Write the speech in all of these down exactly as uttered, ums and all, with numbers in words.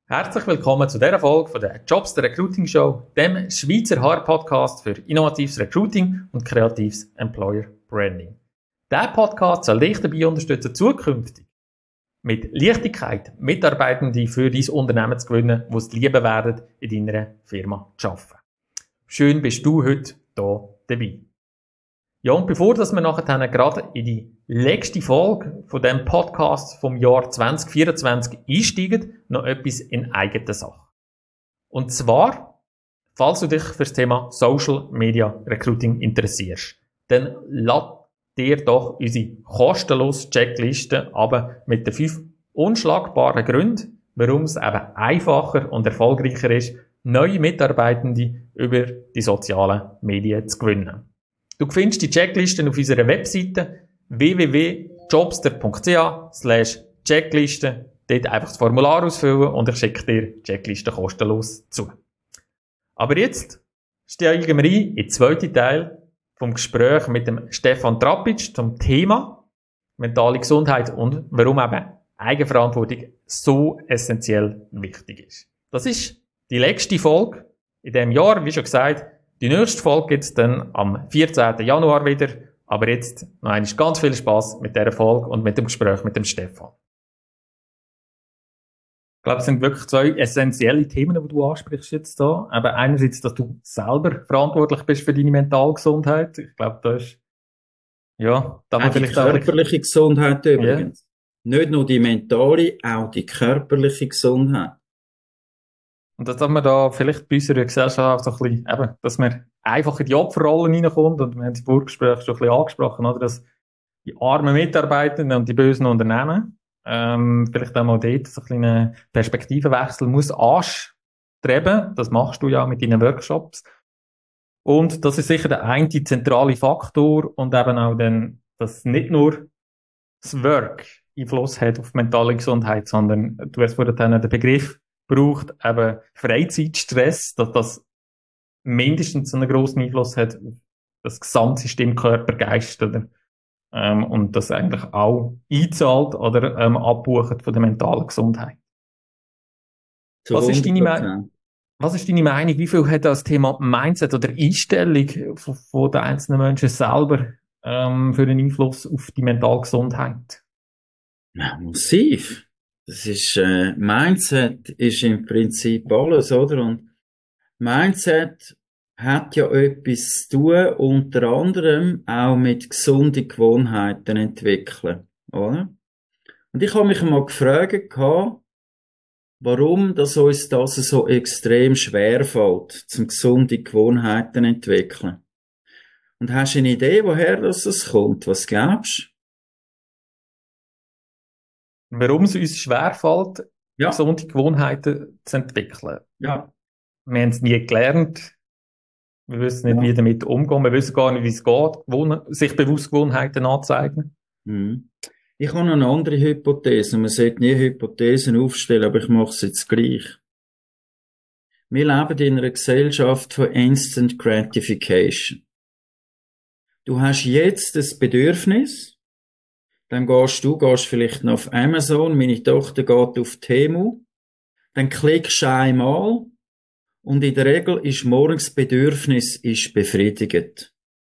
Herzlich willkommen zu dieser Folge von der Jobs der Recruiting Show, dem Schweizer H R-Podcast für innovatives Recruiting und kreatives Employer Branding. Dieser Podcast soll dich dabei unterstützen, zukünftig mit Leichtigkeit Mitarbeitende für dein Unternehmen zu gewinnen, die es lieben werden, in deiner Firma zu arbeiten. Schön bist du heute hier dabei. Ja, und bevor dass wir nachher gerade in die letzte Folge von dem Podcast vom Jahr zwanzig vierundzwanzig einsteigen, noch etwas in eigener Sache. Und zwar, falls du dich für das Thema Social Media Recruiting interessierst, dann lad dir doch unsere kostenlose Checkliste aber mit den fünf unschlagbaren Gründen, warum es eben einfacher und erfolgreicher ist, neue Mitarbeitende über die sozialen Medien zu gewinnen. Du findest die Checklisten auf unserer Webseite w w w punkt jobster punkt c h slash Checkliste. Dort einfach das Formular ausfüllen und ich schicke dir die Checkliste kostenlos zu. Aber jetzt steigen wir ein in den zweiten Teil vom Gespräch mit dem Stefan Trapic zum Thema mentale Gesundheit und warum eben Eigenverantwortung so essentiell wichtig ist. Das ist die letzte Folge in diesem Jahr, wie schon gesagt. Die nächste Folge gibt es dann am vierzehnten Januar wieder. Aber jetzt noch einmal ganz viel Spass mit dieser Folge und mit dem Gespräch mit dem Stefan. Ich glaube, es sind wirklich zwei essentielle Themen, die du ansprichst jetzt da. Aber einerseits, dass du selber verantwortlich bist für deine mentale Gesundheit. Ich glaube, da ist, ja, da auch die körperliche auch Gesundheit übrigens. Ja. Nicht nur die mentale, auch die körperliche Gesundheit. Und dass man da vielleicht bei unserer Gesellschaft so ein bisschen, eben, dass man einfach in die Opferrollen reinkommt, und wir haben das Vorgespräch schon ein bisschen angesprochen, oder, dass die armen Mitarbeitenden und die bösen Unternehmen, ähm, vielleicht auch mal dort so ein bisschen einen Perspektivenwechsel muss anstreben. Das machst du ja mit deinen Workshops. Und das ist sicher der eine zentrale Faktor und eben auch dann, dass nicht nur das Work Einfluss hat auf die mentale Gesundheit, sondern du hast vorhin den Begriff braucht eben Freizeitstress, dass das mindestens einen grossen Einfluss hat auf das Gesamtsystem Körper, Geist, oder, ähm, und das eigentlich auch einzahlt oder ähm, abbucht von der mentalen Gesundheit. Was ist, deine Me- was ist deine Meinung? Wie viel hat das Thema Mindset oder Einstellung von, von den einzelnen Menschen selber ähm, für einen Einfluss auf die mentale Gesundheit? Ja, massiv. Das ist, äh, Mindset ist im Prinzip alles, oder? Und Mindset hat ja etwas zu tun, unter anderem auch mit gesunden Gewohnheiten entwickeln, oder? Und ich habe mich mal gefragt, warum das uns das so extrem schwer fällt, zum gesunde Gewohnheiten entwickeln. Und hast du eine Idee, woher das kommt? Was glaubst du? Warum es uns schwerfällt, ja. gesunde Gewohnheiten zu entwickeln. Ja. Wir haben es nie gelernt. Wir wissen nicht, ja. wie damit umgehen. Wir wissen gar nicht, wie es geht, sich bewusst Gewohnheiten anzeigen. Mhm. Ich habe noch eine andere Hypothese. Man sollte nie Hypothesen aufstellen, aber ich mache es jetzt gleich. Wir leben in einer Gesellschaft von Instant Gratification. Du hast jetzt das Bedürfnis, dann gehst du, gehst vielleicht noch auf Amazon, meine Tochter geht auf Temu, dann klickst du einmal und in der Regel ist morgens das Bedürfnis ist befriedigt.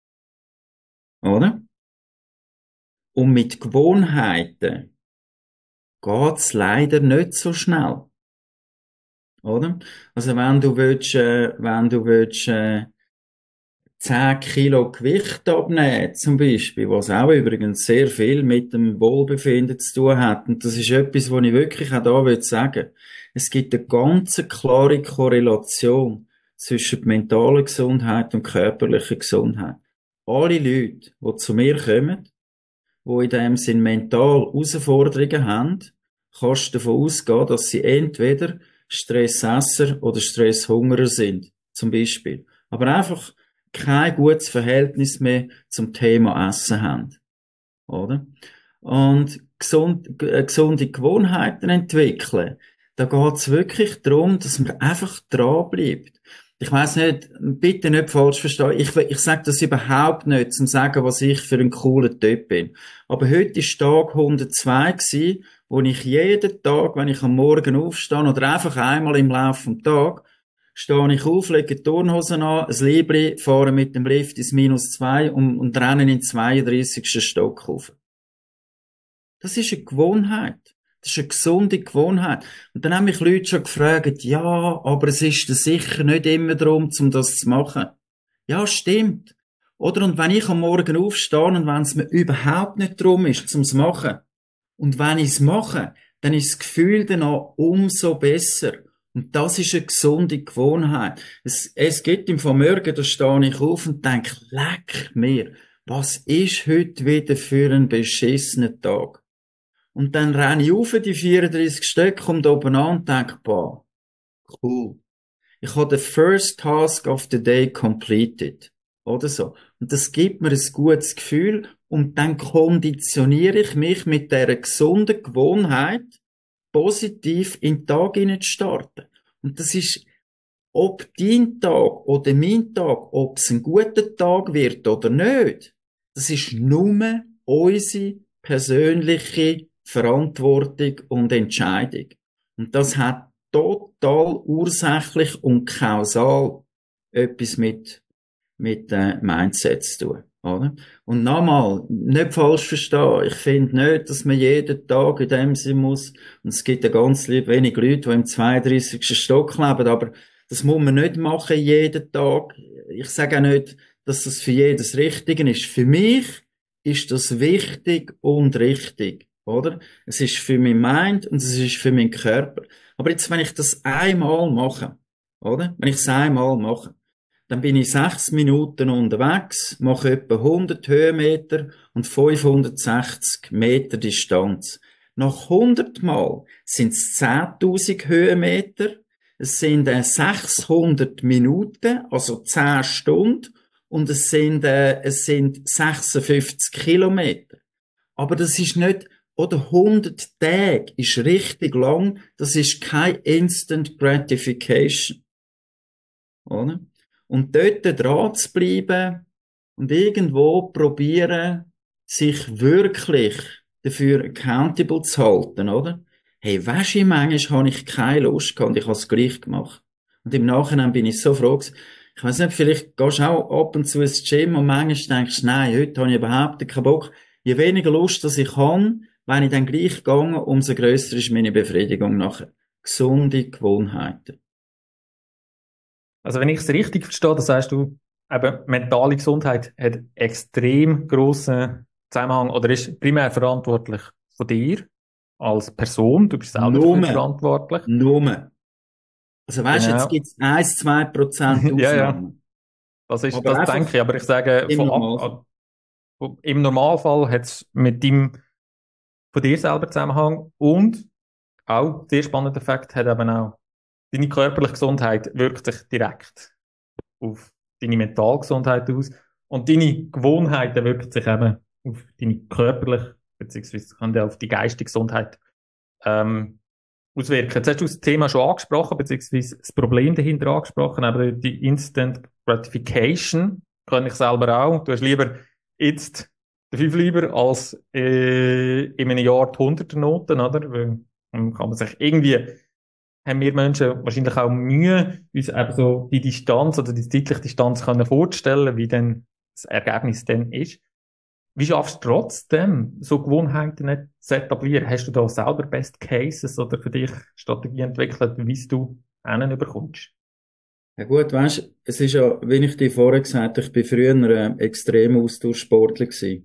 Oder? Und mit Gewohnheiten geht's leider nicht so schnell. Oder? Also wenn du willst, äh, wenn du willst, äh, zehn Kilo Gewicht abnehmen, zum Beispiel, was auch übrigens sehr viel mit dem Wohlbefinden zu tun hat. Und das ist etwas, was ich wirklich auch da will sagen. Es gibt eine ganz klare Korrelation zwischen mentaler Gesundheit und körperlicher Gesundheit. Alle Leute, die zu mir kommen, die in dem Sinn mental Herausforderungen haben, kannst du davon ausgehen, dass sie entweder Stressesser oder Stresshungerer sind, zum Beispiel. Aber einfach kein gutes Verhältnis mehr zum Thema Essen haben. Oder? Und gesund, äh, gesunde Gewohnheiten entwickeln. Da geht's wirklich darum, dass man einfach dran bleibt. Ich weiss nicht, bitte nicht falsch verstehen. Ich, ich sage das überhaupt nicht, zum sagen, was ich für ein cooler Typ bin. Aber heute war Tag hundertzwei gewesen, wo ich jeden Tag, wenn ich am Morgen aufstehe oder einfach einmal im Laufe des Tages, stehe ich auf, lege die Turnhosen an, ein Libri, fahre mit dem Lift ins Minus zwei und, und renne in den zweiunddreißigsten Stock rauf. Das ist eine Gewohnheit. Das ist eine gesunde Gewohnheit. Und dann haben mich Leute schon gefragt, ja, aber es ist da sicher nicht immer darum, um das zu machen. Ja, stimmt. Oder? Und wenn ich am Morgen aufstehe und wenn es mir überhaupt nicht darum ist, zum zu machen, und wenn ich es mache, dann ist das Gefühl danach umso besser. Und das ist eine gesunde Gewohnheit. Es, es gibt im Vermögen, da stehe ich auf und denke, leck mir, was ist heute wieder für ein beschissener Tag? Und dann renne ich auf die vierunddreißig Stück, komme da oben an und denke, boah, cool. Ich habe den first task of the day completed. Oder so. Und das gibt mir ein gutes Gefühl und dann konditioniere ich mich mit dieser gesunden Gewohnheit, positiv in den Tag hinein zu starten. Und das ist, ob dein Tag oder mein Tag, ob es ein guter Tag wird oder nicht, das ist nur unsere persönliche Verantwortung und Entscheidung. Und das hat total ursächlich und kausal etwas mit, mit äh, Mindset zu tun. Oder? Und nochmal, nicht falsch verstehen, ich finde nicht, dass man jeden Tag in dem sein muss, und es gibt ja ganz lieb wenig Leute, die im zweiunddreißigsten Stock leben, aber das muss man nicht machen jeden Tag. Ich sage auch nicht, dass das für jedes Richtige ist. Für mich ist das wichtig und richtig, oder? Es ist für mein Mind und es ist für meinen Körper. Aber jetzt, wenn ich das einmal mache, oder? Wenn ich es einmal mache, dann bin ich sechs Minuten unterwegs, mache etwa hundert Höhenmeter und fünfhundertsechzig Meter Distanz. Nach hundert Mal sind es zehntausend Höhenmeter, es sind äh, sechshundert Minuten, also zehn Stunden, und es sind, äh, es sind sechsundfünfzig Kilometer. Aber das ist nicht, oder hundert Tage ist richtig lang, das ist kein Instant Gratification. Oder? Und dort dran zu bleiben und irgendwo probieren, sich wirklich dafür accountable zu halten, oder? Hey, weisst du, manchmal habe ich keine Lust gehabt und ich habe es gleich gemacht. Und im Nachhinein bin ich so froh gewesen. Ich weiss nicht, vielleicht gehst du auch ab und zu ins Gym und manchmal denkst du, nein, heute habe ich überhaupt keinen Bock. Je weniger Lust, dass ich habe, wenn ich dann gleich gegangen, umso grösser ist meine Befriedigung nachher. Gesunde Gewohnheiten. Also wenn ich es richtig verstehe, dann sagst du, eben, mentale Gesundheit hat extrem grossen Zusammenhang oder ist primär verantwortlich von dir als Person. Du bist selber Nur, dafür verantwortlich. nur. Also weißt du, Genau. jetzt gibt's eins, zwei Prozent Ausnahmen. Ja, ja. Das ist, Aber das denke ich, aber ich sage, im von Normalfall. ab, im Normalfall hat es mit dem von dir selber Zusammenhang und auch, sehr spannender Fakt, hat eben auch deine körperliche Gesundheit wirkt sich direkt auf deine mentale Gesundheit aus und deine Gewohnheiten wirken sich eben auf deine körperliche, beziehungsweise kann ja auf die geistige Gesundheit ähm, auswirken. Jetzt hast du das Thema schon angesprochen, beziehungsweise das Problem dahinter angesprochen, aber die Instant Gratification kann ich selber auch. Du hast lieber jetzt den fünf lieber als äh, in einem Jahr die hunderter Noten, oder? Weil dann kann man sich irgendwie, haben wir Menschen wahrscheinlich auch Mühe, uns eben so die Distanz oder die zeitliche Distanz können vorzustellen, wie dann das Ergebnis dann ist. Wie schaffst du trotzdem, so Gewohnheiten nicht zu etablieren? Hast du da selber Best Cases oder für dich Strategien entwickelt, wie du einen überkommst? Ja gut, weißt, es ist ja, wie ich dir vorher gesagt habe, ich bin früher ein extrem Austauschsportler gewesen.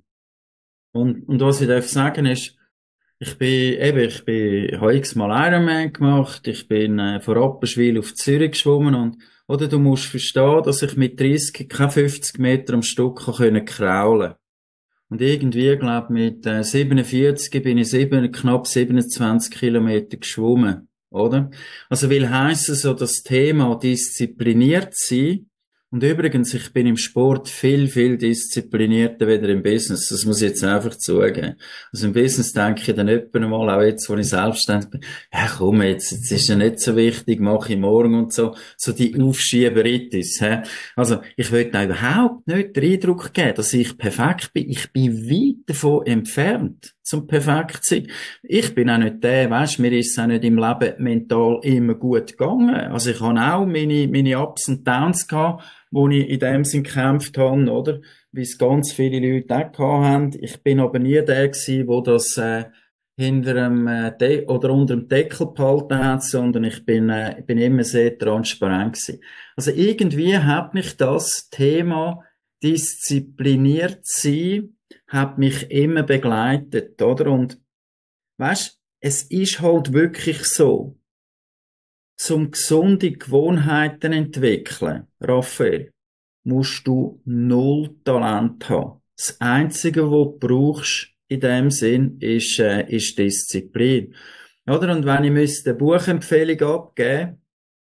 Und, und was ich darf sagen ist, ich bin, eben, ich bin, ich habe x-mal Ironman gemacht, ich bin äh, von Rapperswil auf Zürich geschwommen und, oder du musst verstehen, dass ich mit dreißig keine fünfzig Meter am Stück kann können kraulen. Und irgendwie, glaub, mit äh, siebenundvierzig bin ich sieben, knapp siebenundzwanzig Kilometer geschwommen, oder? Also will heissen, so das Thema diszipliniert sein. Und übrigens, ich bin im Sport viel, viel disziplinierter wieder im Business. Das muss ich jetzt einfach zugeben. Also im Business denke ich dann etwa mal, auch jetzt, wo ich selbstständig bin, ja komm, jetzt, jetzt ist ja nicht so wichtig, mache ich morgen und so, so die Aufschieberitis, hä? Also, ich will da überhaupt nicht den Eindruck geben, dass ich perfekt bin. Ich bin weit davon entfernt. zum perfekt zu sein. Ich bin auch nicht der, weisst, mir ist es auch nicht im Leben mental immer gut gegangen. Also ich habe auch meine, meine Ups und Downs gehabt, wo ich in dem Sinn gekämpft habe, oder? Wie es ganz viele Leute auch gehabt haben. Ich bin aber nie der gewesen, wo das, äh, hinter dem, äh, De- oder unter dem Deckel behalten hat, sondern ich bin, äh, ich bin immer sehr transparent gewesen. Also irgendwie hat mich das Thema diszipliniert sein, hat mich immer begleitet, oder? Und, weißt, es ist halt wirklich so. Zum gesunde Gewohnheiten entwickeln, Raphael, musst du null Talent haben. Das Einzige, was du brauchst in dem Sinn, ist, äh, ist Disziplin. Oder? Und wenn ich müsste eine Buchempfehlung abgeben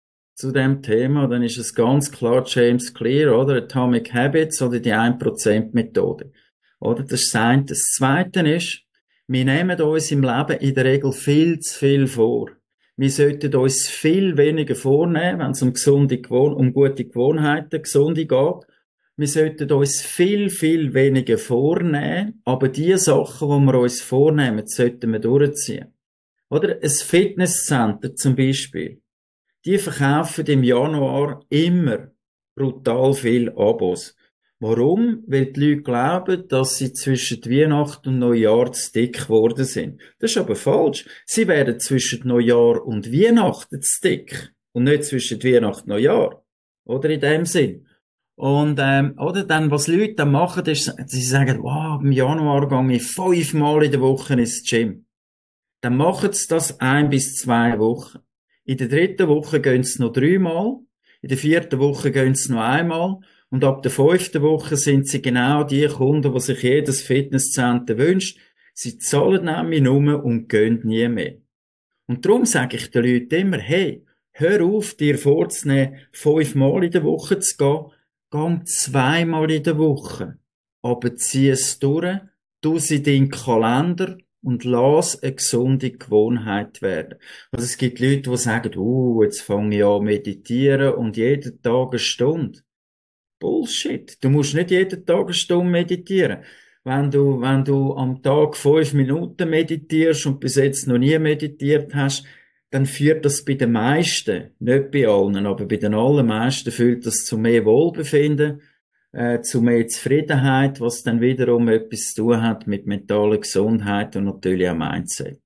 zu dem Thema, dann ist es ganz klar James Clear, oder? Atomic Habits oder die ein Prozent Methode. Oder? Das ist das eine. Das Zweite ist, wir nehmen uns im Leben in der Regel viel zu viel vor. Wir sollten uns viel weniger vornehmen, wenn es um gesunde Gewohn- um gute Gewohnheiten, gesunde geht. Wir sollten uns viel, viel weniger vornehmen, aber die Sachen, die wir uns vornehmen, sollten wir durchziehen. Oder? Ein Fitnesscenter zum Beispiel. Die verkaufen im Januar immer brutal viel Abos. Warum? Weil die Leute glauben, dass sie zwischen Weihnachten und Neujahr zu dick geworden sind. Das ist aber falsch. Sie werden zwischen Neujahr und Weihnachten zu dick. Und nicht zwischen Weihnachten und Neujahr. Oder in dem Sinn. Und, ähm, oder dann, was Leute dann machen, ist, sie sagen, wow, im Januar gehe ich fünfmal in der Woche ins Gym. Dann machen sie das ein bis zwei Wochen. In der dritten Woche gehen sie noch dreimal. In der vierten Woche gehen sie noch einmal. Und ab der fünften Woche sind sie genau die Kunden, die sich jedes Fitnesscenter wünscht. Sie zahlen nämlich nur und gehen nie mehr. Und darum sage ich den Leuten immer, hey, hör auf, dir vorzunehmen, fünfmal in der Woche zu gehen. Geh zweimal in der Woche. Aber zieh es durch, tu sie in deinen Kalender und lass eine gesunde Gewohnheit werden. Also es gibt Leute, die sagen, uh, jetzt fange ich an meditieren und jeden Tag eine Stunde. Bullshit. Du musst nicht jeden Tag eine Stunde meditieren. Wenn du, wenn du am Tag fünf Minuten meditierst und bis jetzt noch nie meditiert hast, dann führt das bei den meisten, nicht bei allen, aber bei den allermeisten führt das zu mehr Wohlbefinden, äh, zu mehr Zufriedenheit, was dann wiederum etwas zu tun hat mit mentaler Gesundheit und natürlich auch Mindset.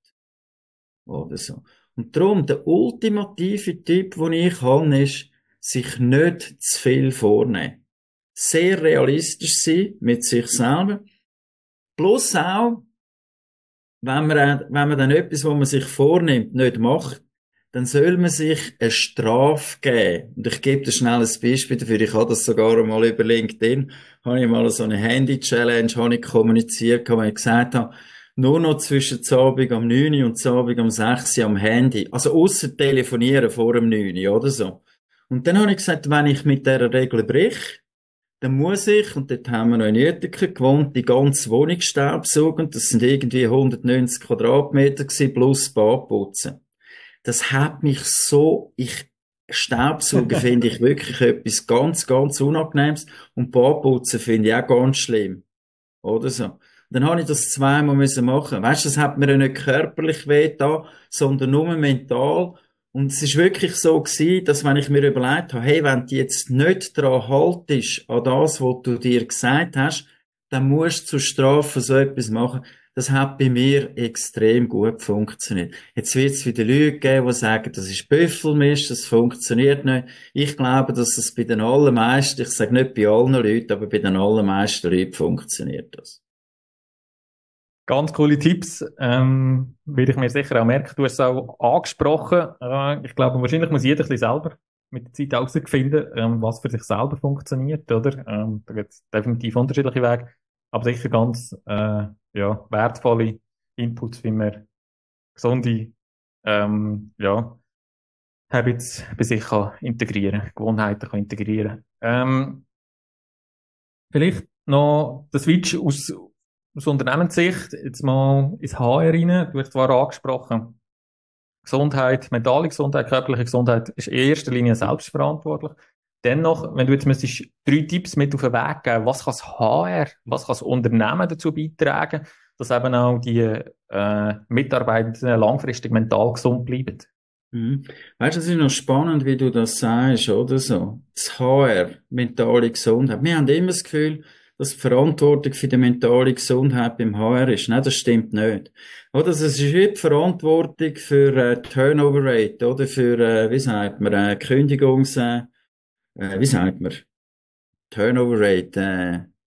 Oder so. Und darum, der ultimative Tipp, den ich habe, ist, sich nicht zu viel vornehmen. Sehr realistisch sein mit sich selber. Plus auch, wenn man, wenn man dann etwas, was man sich vornimmt, nicht macht, dann soll man sich eine Strafe geben. Und ich gebe dir schnell ein Beispiel dafür. Ich habe das sogar einmal über LinkedIn, habe ich mal so eine Handy-Challenge, habe ich kommuniziert, wo ich gesagt habe, nur noch zwischen Abend am neun und Abend am sechs am Handy. Also ausser telefonieren vor dem neun oder so. Und dann habe ich gesagt, wenn ich mit dieser Regel brich, dann muss ich, und dort haben wir noch in Uetingen gewohnt, die ganze Wohnung staubsaugen. Das sind irgendwie hundertneunzig Quadratmeter gewesen, plus Bad putzen. Das hat mich so, ich, Staubsaugen finde ich wirklich etwas ganz, ganz Unangenehmes. Und Badputzen finde ich auch ganz schlimm. Oder so. Und dann habe ich das zweimal müssen machen. Weißt du, das hat mir ja nicht körperlich wehgetan, sondern nur mental. Und es ist wirklich so gewesen, dass wenn ich mir überlegt habe, hey, wenn du jetzt nicht daran haltest, an das, was du dir gesagt hast, dann musst du zur Strafe so etwas machen. Das hat bei mir extrem gut funktioniert. Jetzt wird es wieder Leute geben, die sagen, das ist Büffelmist, das funktioniert nicht. Ich glaube, dass es bei den allermeisten, ich sage nicht bei allen Leuten, aber bei den allermeisten Leuten funktioniert das. Ganz coole Tipps, ähm, will ich mir sicher auch merken. Du hast es auch angesprochen. Äh, ich glaube, wahrscheinlich muss jeder ein bisschen selber mit der Zeit herausfinden, ähm, was für sich selber funktioniert, oder? Ähm, da gibt es definitiv unterschiedliche Wege, aber sicher ganz äh, ja, wertvolle Inputs, wie man gesunde ähm, ja, Habits bei sich kann integrieren, Gewohnheiten kann integrieren. Ähm, vielleicht noch der Switch aus aus Unternehmenssicht, jetzt mal ins H R rein. Du hast zwar angesprochen, Gesundheit, mentale Gesundheit, körperliche Gesundheit ist in erster Linie selbstverantwortlich. Dennoch, wenn du jetzt müsstest drei Tipps mit auf den Weg geben, was kann das H R, was kann das Unternehmen dazu beitragen, dass eben auch die äh, Mitarbeitenden langfristig mental gesund bleiben. Mhm. Weißt du, das ist noch spannend, wie du das sagst, oder so? Das H R, mentale Gesundheit. Wir haben immer das Gefühl, dass die Verantwortung für die mentale Gesundheit beim H R ist. Nein, das stimmt nicht. Oder? Das ist nicht die Verantwortung für äh, Turnover Rate, oder? Für, äh, wie sagt man, äh, Kündigungs, äh, äh, wie sagt man? Turnover Rate, äh,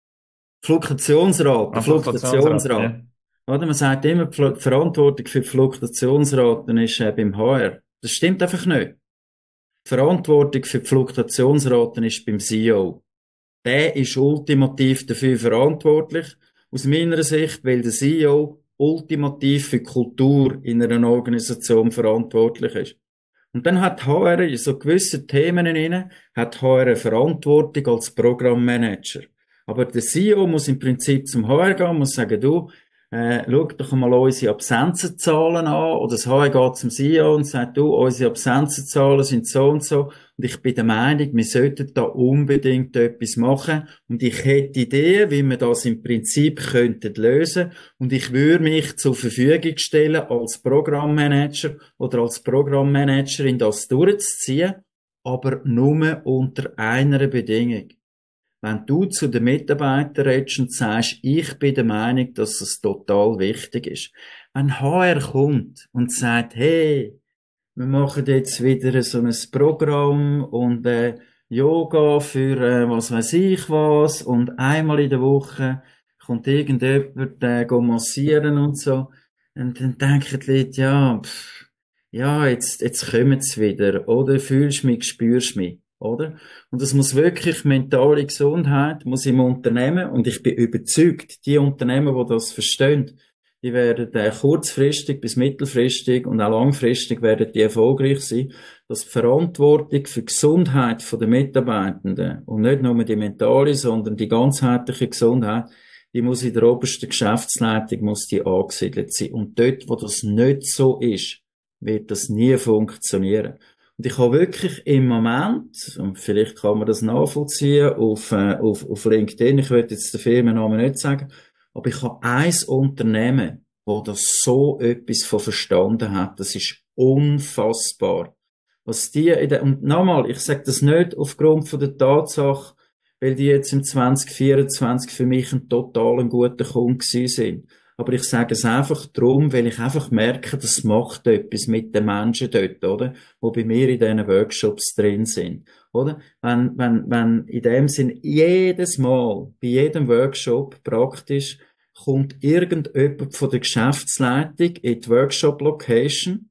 Fluktuationsrate, Eine Fluktuationsrate, Fluktuationsrate. ja. Oder? Man sagt immer, die Fl- Verantwortung für die Fluktuationsraten ist äh, beim H R. Das stimmt einfach nicht. Die Verantwortung für die Fluktuationsraten ist beim C E O. Der ist ultimativ dafür verantwortlich, aus meiner Sicht, weil der C E O ultimativ für die Kultur in einer Organisation verantwortlich ist. Und dann hat H R in so gewisse Themen inne, hat H R eine Verantwortung als Programmmanager. Aber der C E O muss im Prinzip zum H R gehen, muss sagen, du, äh, schau doch mal unsere Absenzenzahlen an, oder das H R geht zum C E O und sagt, du, unsere Absenzenzahlen sind so und so, und ich bin der Meinung, wir sollten da unbedingt etwas machen, und ich hätte Ideen, wie wir das im Prinzip könnten lösen, und ich würde mich zur Verfügung stellen, als Programmmanager oder als Programmmanagerin das durchzuziehen, aber nur unter einer Bedingung. Wenn du zu den Mitarbeitern redest und sagst, ich bin der Meinung, dass es total wichtig ist. Wenn H R kommt und sagt, hey, wir machen jetzt wieder so ein Programm und äh, Yoga für äh, was weiß ich was, und einmal in der Woche kommt irgendjemand äh, go massieren und so, und dann denken die Leute, ja, pff, ja, jetzt, jetzt kommen sie wieder, oder? Fühlst mich, spürst mich, oder? Und es muss wirklich mentale Gesundheit, muss im Unternehmen, und ich bin überzeugt, die Unternehmen, die das verstehen, die werden äh, kurzfristig bis mittelfristig und auch langfristig werden die erfolgreich sein, dass die Verantwortung für die Gesundheit der Mitarbeitenden, und nicht nur die mentale, sondern die ganzheitliche Gesundheit, die muss in der obersten Geschäftsleitung muss die angesiedelt sein. Und dort, wo das nicht so ist, wird das nie funktionieren. Und ich habe wirklich im Moment, und vielleicht kann man das nachvollziehen, auf, äh, auf, auf LinkedIn, ich will jetzt den Firmennamen nicht sagen, aber ich habe ein Unternehmen, wo das so etwas von verstanden hat. Das ist unfassbar. Was die in der, und nochmal, ich sage das nicht aufgrund von der Tatsache, weil die jetzt im zwanzig vierundzwanzig für mich ein total guter Kunde gewesen sind. Aber ich sage es einfach darum, weil ich einfach merke, das macht etwas mit den Menschen dort, oder? Wo bei mir in diesen Workshops drin sind, oder? Wenn, wenn, wenn in dem Sinn jedes Mal, bei jedem Workshop praktisch, kommt irgendjemand von der Geschäftsleitung in die Workshop-Location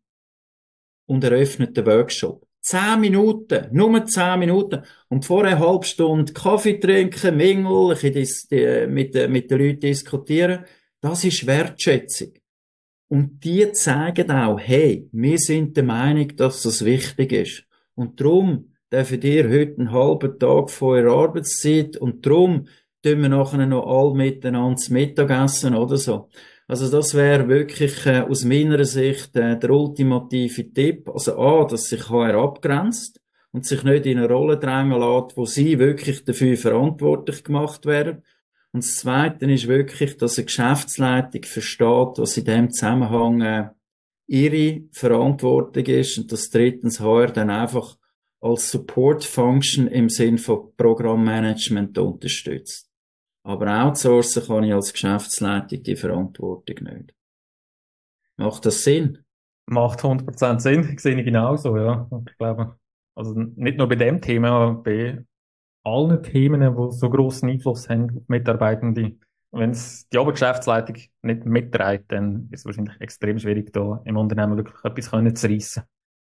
und eröffnet den Workshop. Zehn Minuten, nur zehn Minuten. Und vorher eine halbe Stunde Kaffee trinken, mingeln, ein bisschen die, mit, mit den Leuten diskutieren. Das ist Wertschätzung. Und die zeigen auch, hey, wir sind der Meinung, dass das wichtig ist. Und darum dürfen ihr heute einen halben Tag vor eurer Arbeitszeit, und darum tun wir nachher noch alle miteinander zu Mittagessen oder so. Also das wäre wirklich äh, aus meiner Sicht äh, der ultimative Tipp. Also A, dass sich H R abgrenzt und sich nicht in eine Rolle drängen lässt, wo sie wirklich dafür verantwortlich gemacht werden. Und das Zweite ist wirklich, dass eine Geschäftsleitung versteht, was in dem Zusammenhang äh, ihre Verantwortung ist, und dass drittens H R dann einfach als Support Function im Sinn von Programmmanagement unterstützt. Aber outsourcen kann ich als Geschäftsleitung die Verantwortung nicht. Macht das Sinn? Macht hundert Prozent Sinn, sehe ich genauso, ja. Ich glaube, also nicht nur bei dem Thema, aber bei allen Themen, die so grossen Einfluss haben auf Mitarbeitende. Wenn es die Obergeschäftsleitung nicht mitträgt, dann ist es wahrscheinlich extrem schwierig, da im Unternehmen wirklich etwas können zu reissen.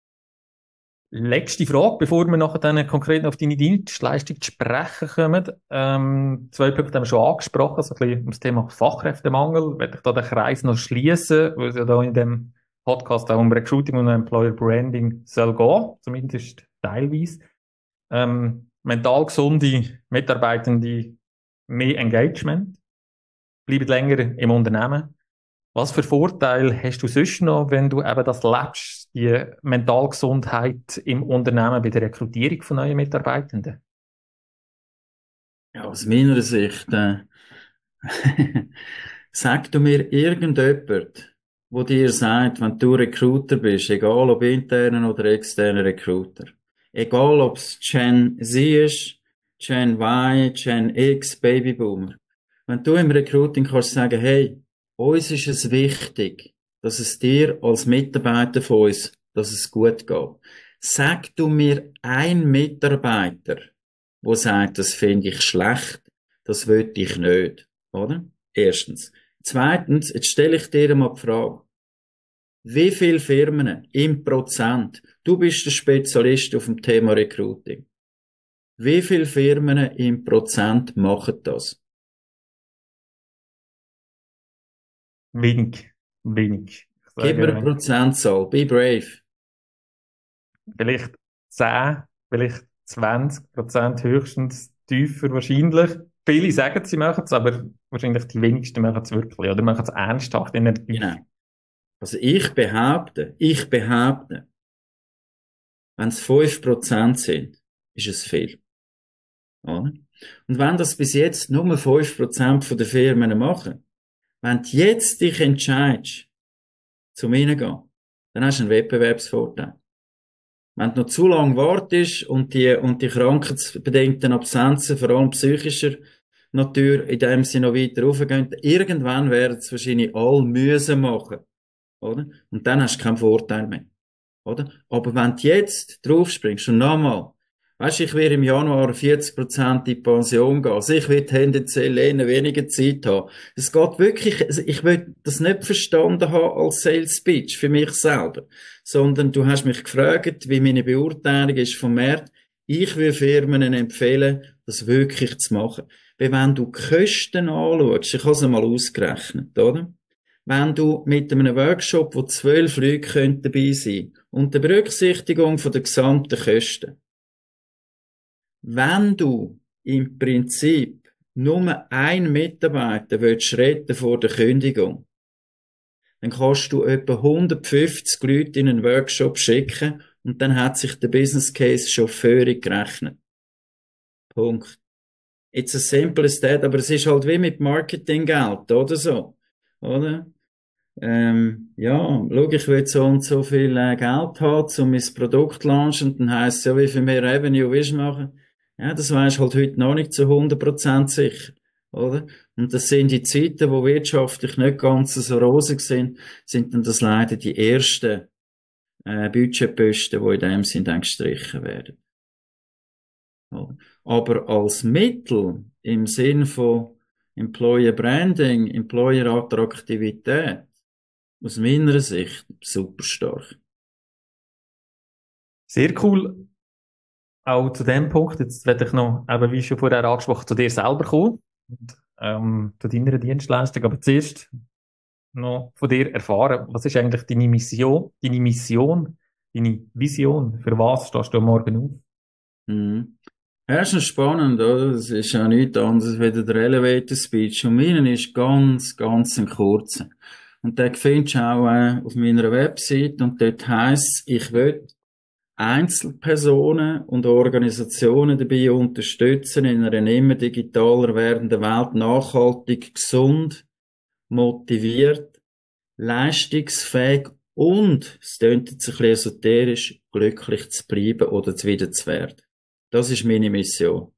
Letzte Frage, bevor wir nachher dann konkret auf deine Dienstleistung zu sprechen kommen. Ähm, zwei Punkte haben wir schon angesprochen, so ein bisschen um das Thema Fachkräftemangel. Werde ich da den Kreis noch schließen, weil es ja da in dem Podcast auch um Recruiting und Employer Branding soll gehen, zumindest teilweise. Ähm, mental gesunde Mitarbeitende, mehr Engagement, bleiben länger im Unternehmen. Was für Vorteile hast du sonst noch, wenn du eben das lebst, die Mentalgesundheit im Unternehmen bei der Rekrutierung von neuen Mitarbeitenden? Ja, aus meiner Sicht, äh, Sag du mir irgendjemand, wo dir sagt, wenn du Recruiter bist, egal ob internen oder externen Recruiter, egal ob es Gen Z ist, Gen Y, Gen X, Babyboomer, wenn du im Recruiting kannst sagen, hey, uns ist es wichtig, dass es dir als Mitarbeiter von uns, dass es gut geht. Sag du mir ein Mitarbeiter, wo sagt, das finde ich schlecht, das will ich nicht, oder? Erstens. Zweitens, jetzt stelle ich dir mal die Frage, wie viele Firmen im Prozent, du bist der Spezialist auf dem Thema Recruiting, wie viele Firmen im Prozent machen das? Wenig. Wenig. Ich Gib mir eine sage, Prozentzahl, be brave. vielleicht zehn, vielleicht zwanzig Prozent höchstens, tiefer wahrscheinlich. Viele sagen, sie machen es, aber wahrscheinlich die wenigsten machen es wirklich oder machen es ernsthaft in einer Tiefe. Genau. Also ich behaupte, ich behaupte, wenn es fünf Prozent sind, ist es viel. Oder? Und wenn das bis jetzt nur fünf Prozent der Firmen machen, wenn du jetzt dich entscheidest, zum Reingehen, dann hast du einen Wettbewerbsvorteil. Wenn du noch zu lange wartest und die, und die krankheitsbedingten Absenzen, vor allem psychischer Natur, in dem sie noch weiter raufgehen, irgendwann werden es wahrscheinlich alle müssen machen. Oder? Und dann hast du keinen Vorteil mehr. Oder? Aber wenn du jetzt draufspringst und nochmal, weisst, ich werde im Januar vierzig Prozent in die Pension gehen, also ich will tendenziell eher weniger Zeit haben. Es geht wirklich, also ich will das nicht verstanden haben als Sales Pitch für mich selber, sondern du hast mich gefragt, wie meine Beurteilung ist vom Markt. Ich will Firmen empfehlen, das wirklich zu machen. Weil wenn du die Kosten anschaust, ich habe es einmal ausgerechnet, oder? Wenn du mit einem Workshop, wo zwölf Leute können dabei sein und der Berücksichtigung von der gesamten Kosten, wenn du im Prinzip nur ein Mitarbeiter willst retten vor der Kündigung, dann kannst du etwa hundertfünfzig Leute in einen Workshop schicken und dann hat sich der Business Case schon völlig gerechnet. Punkt. It's as simple as that, aber es ist halt wie mit Marketinggeld, oder so, oder? Ähm, ja, schau, ich will so und so viel äh, Geld haben, um mein Produkt zu launchen, dann heisst es ja, wie viel mehr Revenue willst du machen? Ja, das weisst halt heute noch nicht zu hundert Prozent sicher, oder? Und das sind die Zeiten, wo wirtschaftlich nicht ganz so rosig sind, sind dann das leider die ersten äh, Budgetposten, die in dem Sinn dann gestrichen werden. Oder? Aber als Mittel im Sinn von Employer Branding, Employer Attraktivität, aus meiner Sicht super stark. Sehr cool. Auch zu dem Punkt, jetzt werde ich noch, eben wie schon vorher angesprochen, zu dir selber kommen und ähm, zu deiner Dienstleistung. Aber zuerst noch von dir erfahren, was ist eigentlich deine Mission, deine Mission, deine Vision? Für was stehst du am Morgen auf? Mhm. Erstens spannend, oder? Das ist ja nichts anderes als der Elevator Speech. Und meinen ist ganz, ganz ein kurzer. Und den findest du auch äh, auf meiner Website. Und dort heisst, ich will Einzelpersonen und Organisationen dabei unterstützen, in einer immer digitaler werdenden Welt nachhaltig, gesund, motiviert, leistungsfähig und, es klingt jetzt ein bisschen esoterisch, glücklich zu bleiben oder zu wieder zu werden. Das ist meine Mission.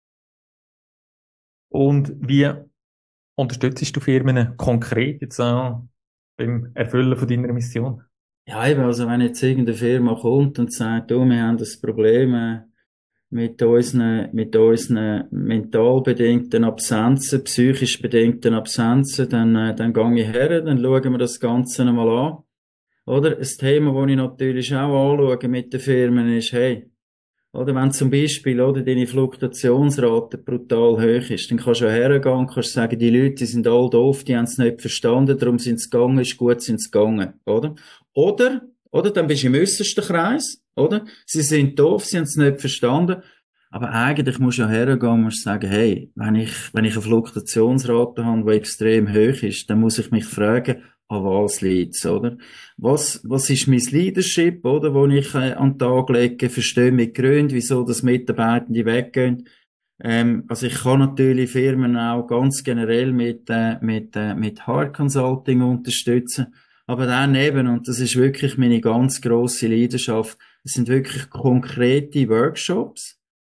Und wie unterstützt du Firmen konkret jetzt auch beim Erfüllen von deiner Mission? Ja, eben, also wenn jetzt irgendeine Firma kommt und sagt, du, wir haben das Problem äh, mit unseren, mit unseren mental bedingten Absenzen, psychisch bedingten Absenzen, dann, äh, dann gehe ich her, dann schauen wir das Ganze einmal an. Oder? Ein Thema, das ich natürlich auch anschaue mit den Firmen ist, hey, oder wenn zum Beispiel, oder, deine Fluktuationsrate brutal hoch ist, dann kannst du auch hergehen und kannst sagen, die Leute, die sind all doof, die haben es nicht verstanden, darum sind sie gegangen, ist gut, sind sie gegangen, oder? Oder, oder, dann bist du im äußersten Kreis, oder? Sie sind doof, sie haben es nicht verstanden, aber eigentlich musst du ja hergehen und musst sagen, hey, wenn ich, wenn ich eine Fluktuationsrate habe, die extrem hoch ist, dann muss ich mich fragen, an was liegt's, oder? Was, was ist mein Leadership, oder, wo ich äh, an den Tag lege, verstehe mit Gründen, wieso das Mitarbeitende weggehen. Ähm, also ich kann natürlich Firmen auch ganz generell mit, äh, mit, äh, mit Hard Consulting unterstützen. Aber daneben, und das ist wirklich meine ganz grosse Leidenschaft, das sind wirklich konkrete Workshops.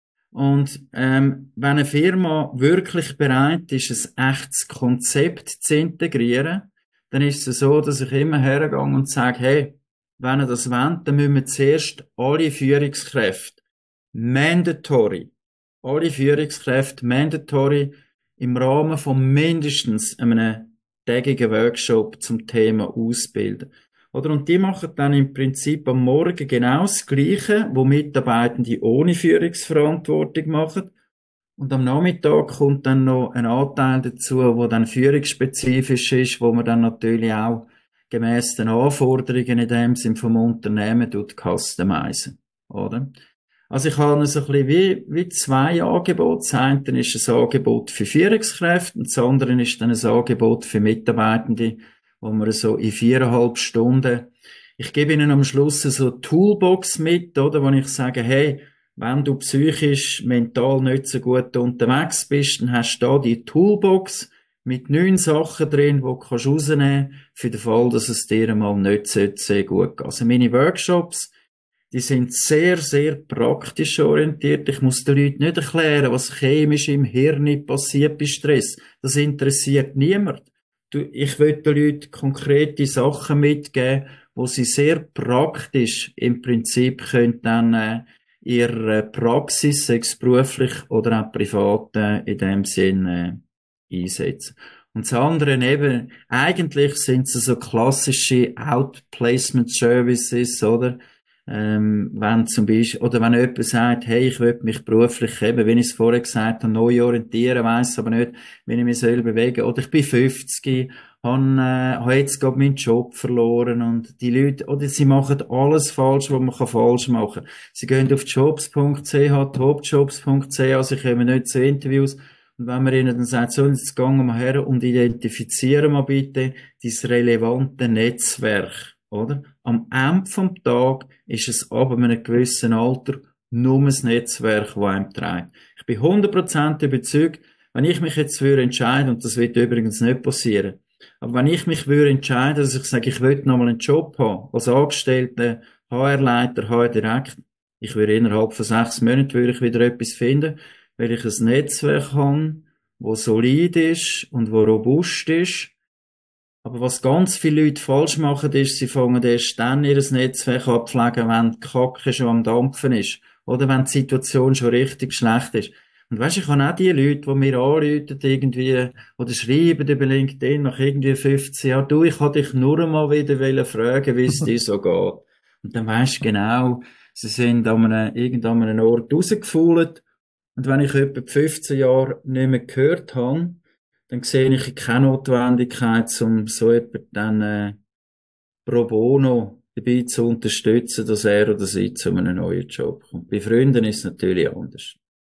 Und ähm, wenn eine Firma wirklich bereit ist, ein echtes Konzept zu integrieren, dann ist es so, dass ich immer hergehe und sage, hey, wenn ihr das wollt, dann müssen wir zuerst alle Führungskräfte mandatory, alle Führungskräfte mandatory im Rahmen von mindestens einem tägigen Workshop zum Thema ausbilden. Oder? Und die machen dann im Prinzip am Morgen genau das Gleiche, wo Mitarbeitende ohne Führungsverantwortung machen. Und am Nachmittag kommt dann noch ein Anteil dazu, wo dann führungsspezifisch ist, wo man dann natürlich auch gemäss den Anforderungen in dem Sinn vom Unternehmen tut customizen. Oder? Also ich habe so ein bisschen wie, wie zwei Angebote. Das eine ist ein Angebot für Führungskräfte und das andere ist dann ein Angebot für Mitarbeitende, wo man so in viereinhalb Stunden, ich gebe Ihnen am Schluss so eine Toolbox mit, oder, wo ich sage, hey, wenn du psychisch, mental nicht so gut unterwegs bist, dann hast du da die Toolbox mit neun Sachen drin, die du kannst rausnehmen für den Fall, dass es dir einmal nicht sehr gut geht. Also meine Workshops, die sind sehr, sehr praktisch orientiert. Ich muss den Leuten nicht erklären, was chemisch im Hirn passiert bei Stress. Das interessiert niemand. Du, ich will den Leuten konkrete Sachen mitgeben, wo sie sehr praktisch im Prinzip können dann äh, ihre Praxis, sei es beruflich oder auch privat, äh, in dem Sinn äh, einsetzen. Und das andere eben, eigentlich sind es so klassische Outplacement Services, oder? Ähm, wenn zum Beispiel, oder wenn jemand sagt, hey, ich will mich beruflich eben, wie ich es vorher gesagt habe, neu orientieren, weiss aber nicht, wie ich mich soll bewegen. Oder ich bin fünfzig, habe, äh, habe jetzt gerade meinen Job verloren und die Leute, oder sie machen alles falsch, was man kann falsch machen kann. Sie gehen auf jobs punkt c h, topjobs punkt c h, sie kommen nicht zu Interviews. Und wenn man ihnen dann sagt, so, jetzt gehen wir mal her und identifizieren mal bitte dieses relevante Netzwerk, oder? Am Ende vom Tag ist es ab einem gewissen Alter nur das Netzwerk, das einem trägt. Ich bin hundert Prozent überzeugt, wenn ich mich jetzt für entscheiden, und das wird übrigens nicht passieren, aber wenn ich mich würde entscheiden, dass ich sage, ich will noch mal einen Job haben, als Angestellter, H R-Leiter, H R-Direkt, ich würde innerhalb von sechs Monaten würde ich wieder etwas finden, weil ich ein Netzwerk habe, das solid ist und das robust ist. Aber was ganz viele Leute falsch machen, ist, sie fangen erst dann ihr Netzwerk abpflegen, wenn die Kacke schon am Dampfen ist. Oder wenn die Situation schon richtig schlecht ist. Und weisst, ich habe auch die Leute, die mir anrufen, irgendwie, oder schreiben über LinkedIn nach irgendwie fünfzehn Jahren, du, ich wollte dich nur einmal wieder fragen, wie es dir so geht. Und dann weisst du genau, sie sind an einem, irgend an einem Ort rausgefuhlt. Und wenn ich etwa fünfzehn Jahre nicht mehr gehört habe, dann sehe ich keine Notwendigkeit, um so jemanden dann äh, pro bono dabei zu unterstützen, dass er oder sie zu einem neuen Job kommt. Bei Freunden ist es natürlich anders.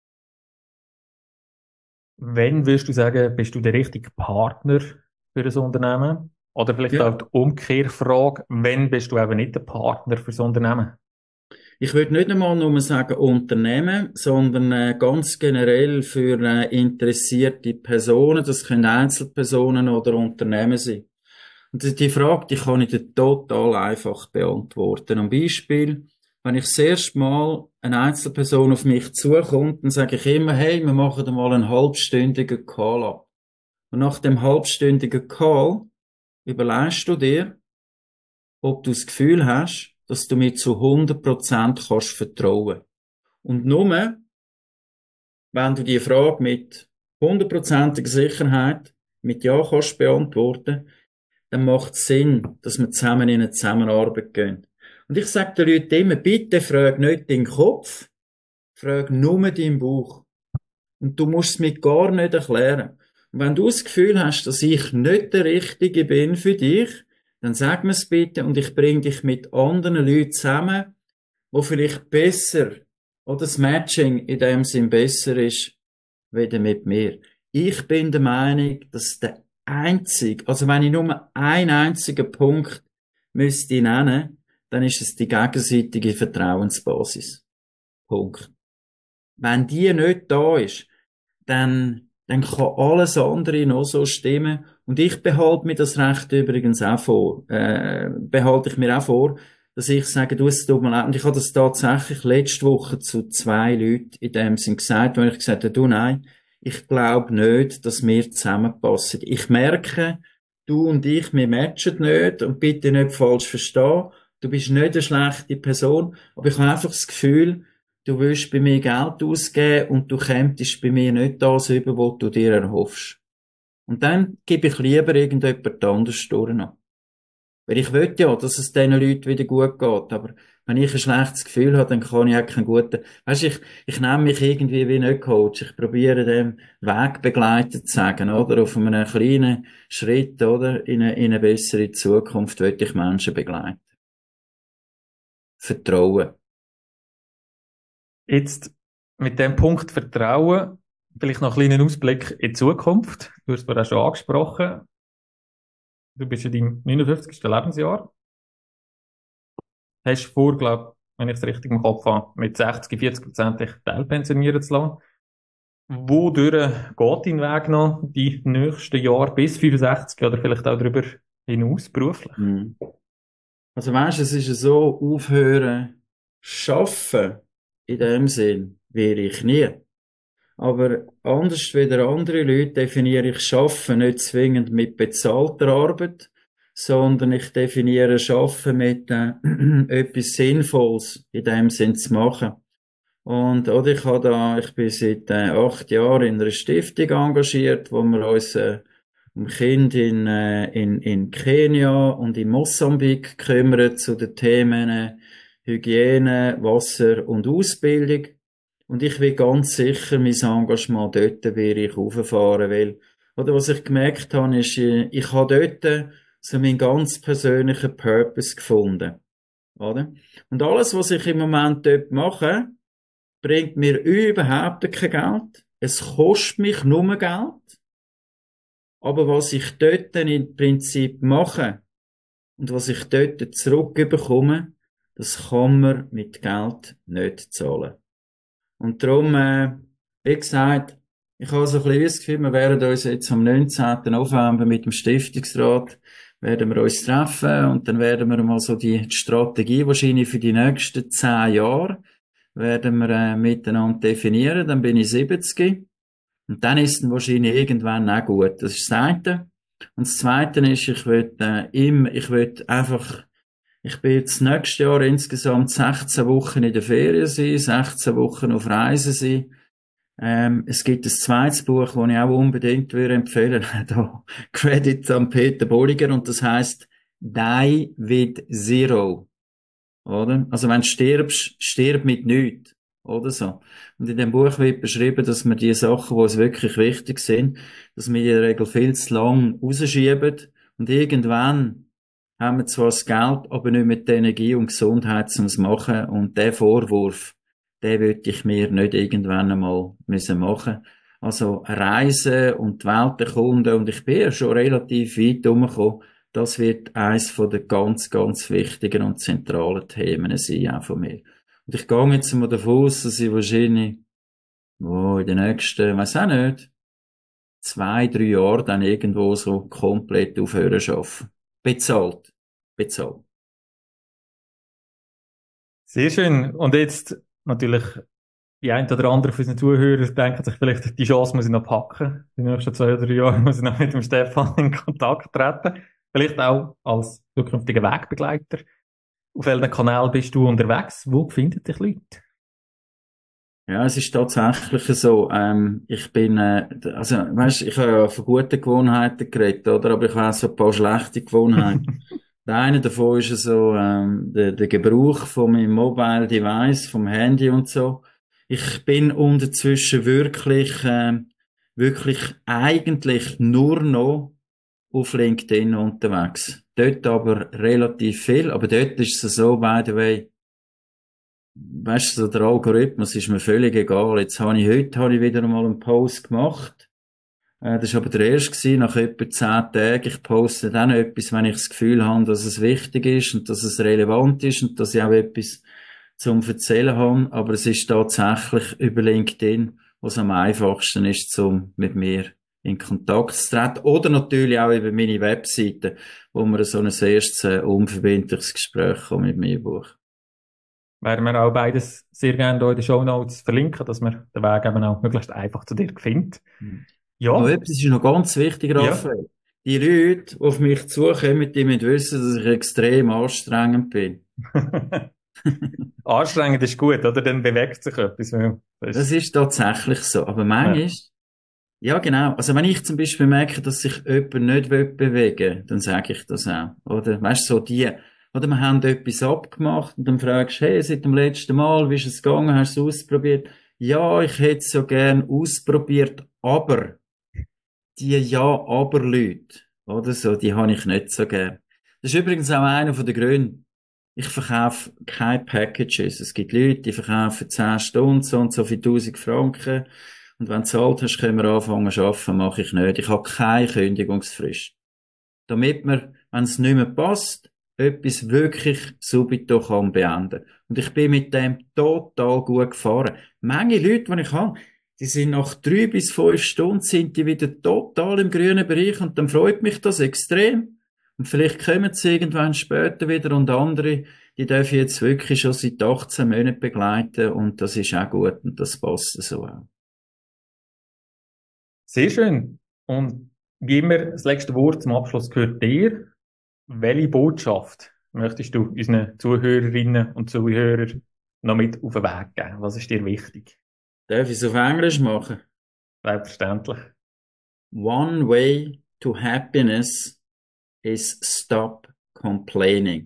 Wenn würdest du sagen, bist du der richtige Partner für ein Unternehmen? Oder vielleicht Ja. auch die Umkehrfrage, wenn bist du eben nicht der Partner für das Unternehmen? Ich würde nicht einmal nur sagen Unternehmen, sondern äh, ganz generell für äh, interessierte Personen. Das können Einzelpersonen oder Unternehmen sein. Und die die Frage, die kann ich dir total einfach beantworten. Am Beispiel, wenn ich das erste Mal eine Einzelperson auf mich zukommt, dann sage ich immer, hey, wir machen mal einen halbstündigen Call ab. Und nach dem halbstündigen Call überlegst du dir, ob du das Gefühl hast, dass du mir zu hundert Prozent kannst vertrauen. Und nur, wenn du die Frage mit hundertprozentiger Sicherheit mit Ja kannst beantworten, dann macht es Sinn, dass wir zusammen in eine Zusammenarbeit gehen. Und ich sage den Leuten immer, bitte frag nicht deinen Kopf, frag nur deinen Bauch. Und du musst es mir gar nicht erklären. Und wenn du das Gefühl hast, dass ich nicht der Richtige bin für dich, dann sag mir es bitte und ich bringe dich mit anderen Leuten zusammen, wo vielleicht besser oder das Matching in dem Sinn besser ist, weder mit mir. Ich bin der Meinung, dass der einzige, also wenn ich nur einen einzigen Punkt müsste nennen, dann ist es die gegenseitige Vertrauensbasis. Punkt. Wenn die nicht da ist, dann, dann kann alles andere noch so stimmen. Und ich behalte mir das Recht übrigens auch vor, äh, behalte ich mir auch vor, dass ich sage, du, es tut mir leid. Und ich habe das tatsächlich letzte Woche zu zwei Leuten in dem Sinn gesagt, wo ich gesagt habe, du, nein, ich glaube nicht, dass wir zusammenpassen. Ich merke, du und ich, wir matchen nicht und bitte nicht falsch verstehen. Du bist nicht eine schlechte Person, aber ich habe einfach das Gefühl, du willst bei mir Geld ausgeben und du kämpfst bei mir nicht das über, was du dir erhoffst. Und dann gebe ich lieber irgendjemand anderes durch noch. Weil ich will ja, dass es diesen Leuten wieder gut geht, aber wenn ich ein schlechtes Gefühl habe, dann kann ich auch keinen guten, weisst, ich, ich nehme mich irgendwie wie nicht Coach. Ich probiere dem Wegbegleiter zu sagen, oder? Auf einem kleinen Schritt, oder? In eine, in eine bessere Zukunft will ich Menschen begleiten. Vertrauen. Jetzt mit dem Punkt Vertrauen, vielleicht noch einen kleinen Ausblick in die Zukunft. Du hast es vorhin schon angesprochen. Du bist in deinem neunundfünfzigsten Lebensjahr. Hast vor, glaube wenn ich es richtig im Kopf habe, mit sechzig, vierzig Prozent dich teilpensionieren zu lassen. Wodurch geht dein Weg noch die nächsten Jahre bis fünfundsechzig oder vielleicht auch darüber hinaus beruflich? Mhm. Also weißt, es ist so, aufhören, schaffen, in dem Sinn, wäre ich nie. Aber anders wie andere Leute definiere ich Schaffen nicht zwingend mit bezahlter Arbeit, sondern ich definiere Schaffen mit äh, etwas Sinnvolles in dem Sinn zu machen. Und, oder ich habe da, ich bin seit äh, acht Jahren in einer Stiftung engagiert, wo wir uns äh, um Kinder in, äh, in, in Kenia und in Mosambik kümmern zu den Themen äh, Hygiene, Wasser und Ausbildung. Und ich will ganz sicher mein Engagement dort werde ich auffahren, weil, oder was ich gemerkt habe, ist, äh, ich habe dort so meinen ganz persönlichen Purpose gefunden, oder? Und alles, was ich im Moment dort mache, bringt mir überhaupt kein Geld. Es kostet mich nur Geld. Aber was ich dort im Prinzip mache und was ich dort zurückbekomme, das kann man mit Geld nicht zahlen. Und darum, äh, wie gesagt, ich habe so ein bisschen das Gefühl, wir werden uns jetzt am neunzehnten November mit dem Stiftungsrat werden wir uns treffen und dann werden wir mal so die Strategie wahrscheinlich für die nächsten zehn Jahre werden wir äh, miteinander definieren. Dann bin ich siebzig und dann ist dann wahrscheinlich irgendwann auch gut. Das ist das eine. Und das zweite ist, ich will äh, immer, ich will einfach, ich bin jetzt nächstes Jahr insgesamt sechzehn Wochen in der Ferien sein, sechzehn Wochen auf Reisen sein. Ähm, es gibt ein zweites Buch, das ich auch unbedingt würde empfehlen. Da Credit an Peter Bolliger und das heißt Die with Zero. Oder? Also wenn du stirbst, stirb mit nichts. Oder so. Und in dem Buch wird beschrieben, dass wir die Sachen, die uns wirklich wichtig sind, dass wir in der Regel viel zu lang rausschieben und irgendwann haben wir zwar das Geld, aber nicht mit der Energie und Gesundheit zum machen und der Vorwurf, den würde ich mir nicht irgendwann einmal müssen machen. Also Reisen und die Welt erkunden und ich bin ja schon relativ weit rumgekommen. Das wird eines von den ganz, ganz wichtigen und zentralen Themen sein, auch von mir. Und ich gehe jetzt mal davon aus, dass ich wahrscheinlich, oh, in den nächsten, weiss auch nicht, zwei, drei Jahren dann irgendwo so komplett aufhören zu arbeiten. Bezahlt. Bezahlt. Sehr schön. Und jetzt natürlich die ein oder andere von unseren Zuhörern denken sich vielleicht, die Chance muss ich noch packen. Die nächsten zwei oder drei Jahre muss ich noch mit dem Stefan in Kontakt treten. Vielleicht auch als zukünftiger Wegbegleiter. Auf welchem Kanal bist du unterwegs? Wo finden dich Leute? Ja, es ist tatsächlich so. Ähm, ich bin, äh, also, weißt, ich habe ja von guten Gewohnheiten geredet, oder? Aber ich habe auch so ein paar schlechte Gewohnheiten. Der eine davon ist so ähm, der, der Gebrauch von meinem Mobile Device, vom Handy und so. Ich bin unterzwischen wirklich, ähm, wirklich eigentlich nur noch auf LinkedIn unterwegs. Dort aber relativ viel, aber dort ist es so, by the way, weißt du, so der Algorithmus ist mir völlig egal. Jetzt habe ich, heute habe ich wieder mal einen Post gemacht. Äh, das war aber der erste gewesen, nach etwa zehn Tagen. Ich poste dann etwas, wenn ich das Gefühl habe, dass es wichtig ist und dass es relevant ist und dass ich auch etwas zum Erzählen habe. Aber es ist tatsächlich über LinkedIn. was am einfachsten ist, um mit mir in Kontakt zu treten. Oder natürlich auch über meine Webseite, wo man so ein erstes äh, unverbindliches Gespräch mit mir buchen. Werden wir auch beides sehr gerne hier in den Shownotes verlinken, dass man den Weg eben auch möglichst einfach zu dir findet. Mhm. Ja. Aber etwas ist noch ganz wichtig, Raphael. Ja. Die Leute, die auf mich zukommen, die müssen wissen, dass ich extrem anstrengend bin. Anstrengend ist gut, oder? Dann bewegt sich etwas. Das ist, das ist tatsächlich so. Aber manchmal, ja. ja genau. Also wenn ich zum Beispiel merke, dass sich jemand nicht bewegen will, dann sage ich das auch. Oder, weißt du, so die, oder wir haben etwas abgemacht und dann fragst du, hey, seit dem letzten Mal, wie ist es gegangen, hast du es ausprobiert? Ja, ich hätte es so gern ausprobiert, aber die Ja-Aber-Leute, oder so, die habe ich nicht so gern. Das ist übrigens auch einer von den Gründen. Ich verkaufe keine Packages. Es gibt Leute, die verkaufen zehn Stunden, so und so viel tausend Franken. Und wenn du zahlt hast, können wir anfangen zu arbeiten, mache ich nicht. Ich habe keine Kündigungsfrist. Damit man, wenn es nicht mehr passt, etwas wirklich subito kann beenden. Und ich bin mit dem total gut gefahren. Menge Leute, die ich habe, die sind nach drei bis fünf Stunden sind die wieder total im grünen Bereich und dann freut mich das extrem. Und vielleicht kommen sie irgendwann später wieder und andere, die dürfen jetzt wirklich schon seit achtzehn Monaten begleiten und das ist auch gut und das passt so auch. Sehr schön. Und wie immer, das letzte Wort zum Abschluss gehört dir. Welche Botschaft möchtest du unseren Zuhörerinnen und Zuhörern noch mit auf den Weg geben? Was ist dir wichtig? Darf ich es auf Englisch machen? Selbstverständlich. One way to happiness is stop complaining.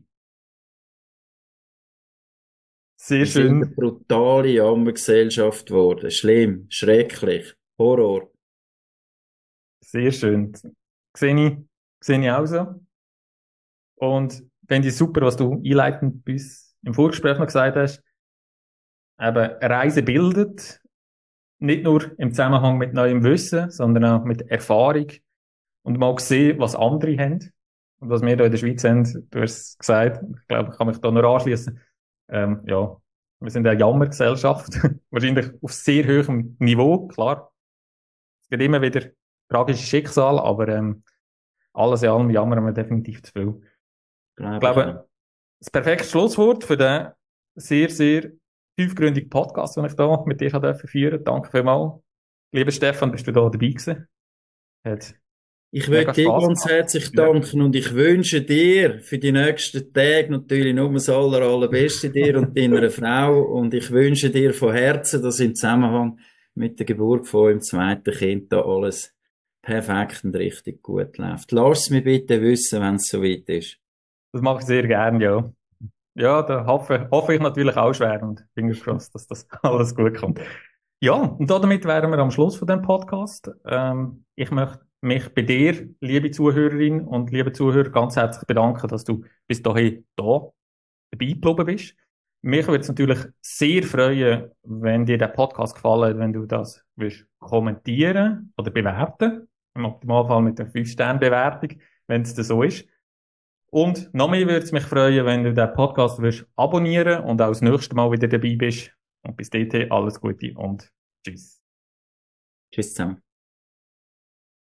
Sehr schön. Wir sind eine brutale Jammergesellschaft geworden. Schlimm, schrecklich, Horror. Sehr schön. Sehe ich, sehe ich auch so. Und finde ich super, was du einleitend bis im Vorgespräch noch gesagt hast. Eben, Reise bildet. Nicht nur im Zusammenhang mit neuem Wissen, sondern auch mit Erfahrung. Und mal sehen, was andere haben. Und was wir hier in der Schweiz haben, du hast es gesagt, ich glaube, ich kann mich da nur anschließen. Ähm, ja, wir sind eine Jammergesellschaft. Wahrscheinlich auf sehr hohem Niveau, klar. Es gibt immer wieder tragische Schicksale, aber ähm, alles in allem jammern wir definitiv zu viel. Glaube ich glaube, das perfekte Schlusswort für den sehr, sehr tiefgründigen Podcast, den ich da mit dir führen durfte. Danke vielmals. Lieber Stefan, bist du da dabei gewesen? Hat ich möchte dir ganz gemacht. herzlich danken ja. Und ich wünsche dir für die nächsten Tage natürlich nur das aller, allerbeste dir und deiner Frau und ich wünsche dir von Herzen, dass im Zusammenhang mit der Geburt von eurem zweiten Kind da alles perfekt und richtig gut läuft. Lass es mir bitte wissen, wenn es soweit ist. Das mache ich sehr gern, ja. Ja, da hoffe, hoffe ich natürlich auch schwer und fingers crossed, dass das alles gut kommt. Ja, und damit wären wir am Schluss von dem Podcast. Ähm, ich möchte mich bei dir, liebe Zuhörerin und liebe Zuhörer, ganz herzlich bedanken, dass du bis dahin da dabei geblieben bist. Mich würde es natürlich sehr freuen, wenn dir der Podcast gefallen hat, wenn du das willst kommentieren oder bewerten. Im Optimalfall mit einer fünf Sterne Bewertung, wenn es so ist. Und noch mehr würde es mich freuen, wenn du den Podcast willst abonnieren und auch das nächste Mal wieder dabei bist. Und bis dahin alles Gute und tschüss. Tschüss zusammen.